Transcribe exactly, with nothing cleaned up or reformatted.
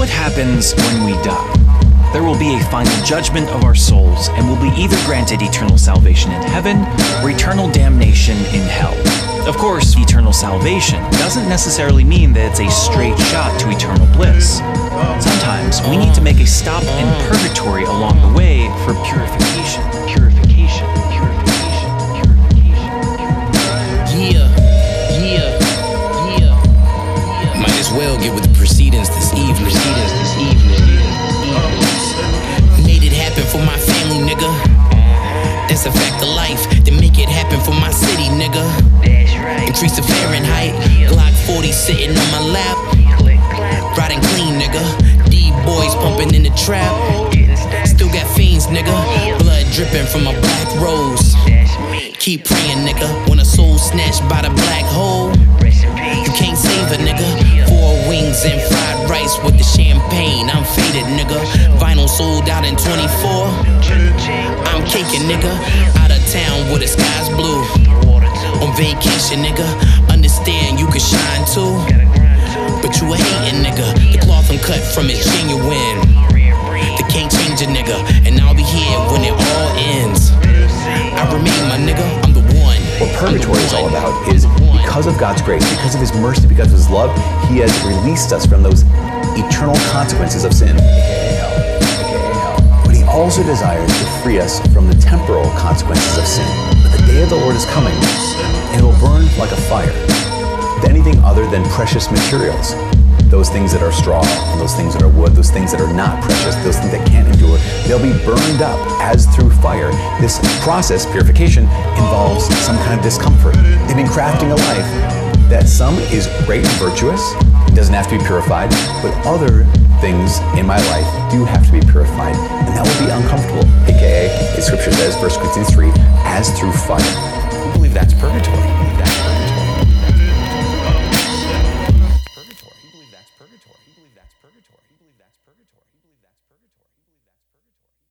what happens when we die? There will be a final judgment of our souls, and we'll be either granted eternal salvation in heaven or eternal damnation in hell. Of course, eternal salvation doesn't necessarily mean that it's a straight shot to eternal bliss. Sometimes we need to make a stop in purgatory along the way for purification. Purification. Purification. Purification. Yeah, yeah, yeah, yeah. Might as well get with the proceedings this evening. Proceedings this evening. Made it happen for my family, nigga. That's a fact of life. Then make it happen for my city, nigga. That's right. Increase the Fahrenheit. Glock forty sitting on my lap. Riding clean, nigga. D-boys pumping in the trap. Still got fiends, nigga. Blood dripping from a black rose. Keep praying, nigga. When a soul snatched by the black hole, you can't save a nigga. Four wings and fried rice with the champagne. I'm faded, nigga. Vinyl sold out in twenty-four. I'm caking, nigga. Out of town where the sky's blue. On vacation, nigga. Understand you can shine too. But you a hating, nigga. The cloth I'm cut from is genuine. They can't change a nigga. And I'll be here when it all ends. I remain, my nigga. I'm the one. What purgatory is all about is because of God's grace, because of His mercy, because of His love, He has released us from those eternal consequences of sin, aka hell, aka hell. But He also desires to free us from the temporal consequences of sin. But the day of the Lord is coming, and it will burn like a fire with anything other than precious materials. Those things that are straw, and those things that are wood, those things that are not precious, those things that can't endure, they'll be burned up as through fire. This process, purification, involves some kind of discomfort. They've been crafting a life that some is great and virtuous, it doesn't have to be purified, but other things in my life do have to be purified, and that will be uncomfortable, aka, as Scripture says, First Corinthians three, as through fire. I believe that's purgatory. I believe that's purgatory. Purgatory. You believe that's purgatory. You believe that's purgatory. You believe that's purgatory. You believe that's purgatory.